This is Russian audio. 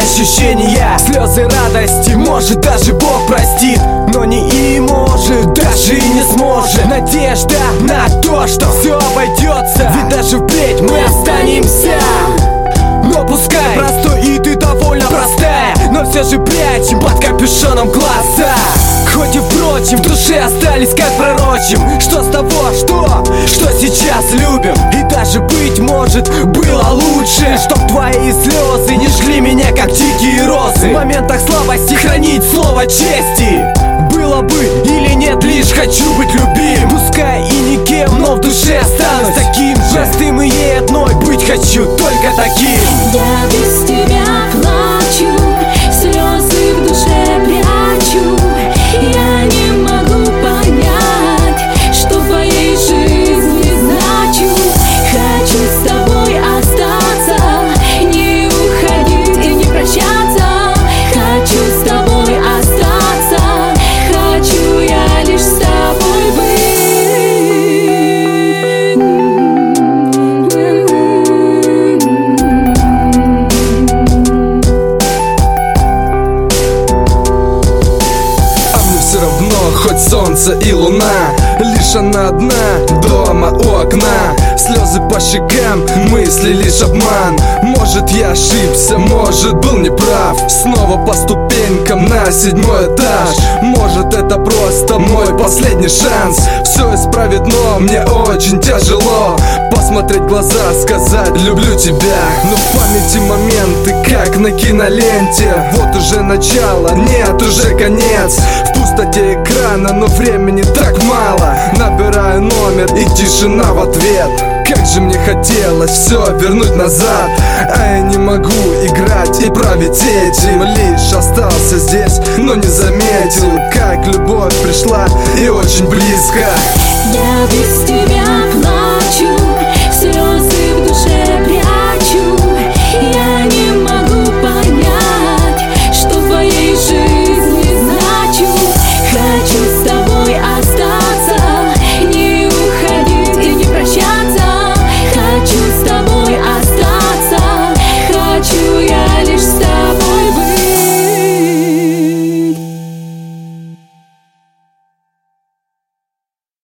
ощущения, слезы радости, может даже Бог простит, но не и может, даже и не сможет. Надежда на то, что все обойдется, ведь даже впредь мы останемся. Но пускай простой и ты довольно простая, но все же прячем под капюшоном глаза. Хоть и впрочем, в душе остались как пророчим. Что с того, что сейчас любим? И даже, быть может, было лучше, чтоб твои слезы не жгли меня, как дикие розы. В моментах слабости хранить слово чести. Было бы или нет, лишь хочу быть любим. Пускай и никем, но в душе останусь таким же простым, и ей одной быть хочу, только таким. Я без тебя плачу, слезы в душе прячу. Я не могу понять, что в твоей жизни значу. Хочу с тобой остаться, не уходить и не прощаться. Хочу с тобой остаться, хочу я лишь с тобой быть. Хоть солнце и луна, лишь она одна дома у окна. Слезы по щекам, мысли лишь обман. Может, я ошибся, может, был неправ. Снова по ступенькам на 7-й этаж. Может, это просто мой последний шанс все исправить, но мне очень тяжело посмотреть в глаза, сказать люблю тебя. Но в памяти моменты, как на киноленте. Вот уже начало, нет, уже конец. В пустоте экрана, но времени так мало. Набираю номер и тишина в ответ. Как же мне хотелось все вернуть назад, а я не могу играть и править этим. Лишь остался здесь, но не заметил, как любовь пришла и очень близко. Я без тебя плачу.